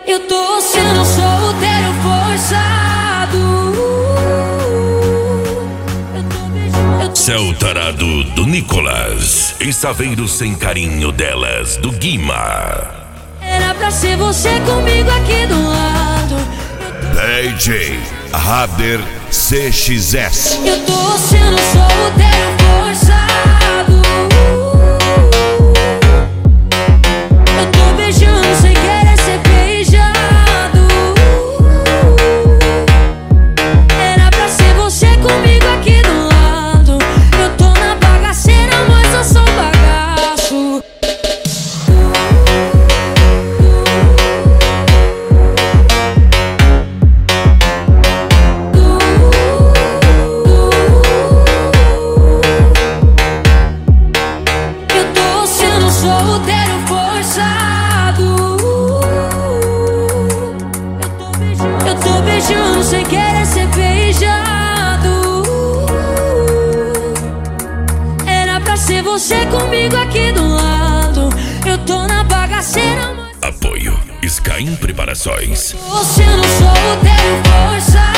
Eu tô sendo solteiro forçado. Céu tarado do Nicolas e Saveiro sem carinho delas do Guima. Era pra ser você comigo aqui do lado. DJ Rader CXS. Eu tô sendo solteiro forçado. Eu tô beijando sem querer ser beijado. Era pra ser você comigo aqui do lado. Eu tô na bagaceira, mas eu sou bagaço. Solteiro forçado. Eu tô beijando sem querer ser beijado. Era pra ser você comigo aqui do lado. Eu tô na bagaceira, mas... Apoio Skyrim Preparações. Tô sendo solteiro forçado.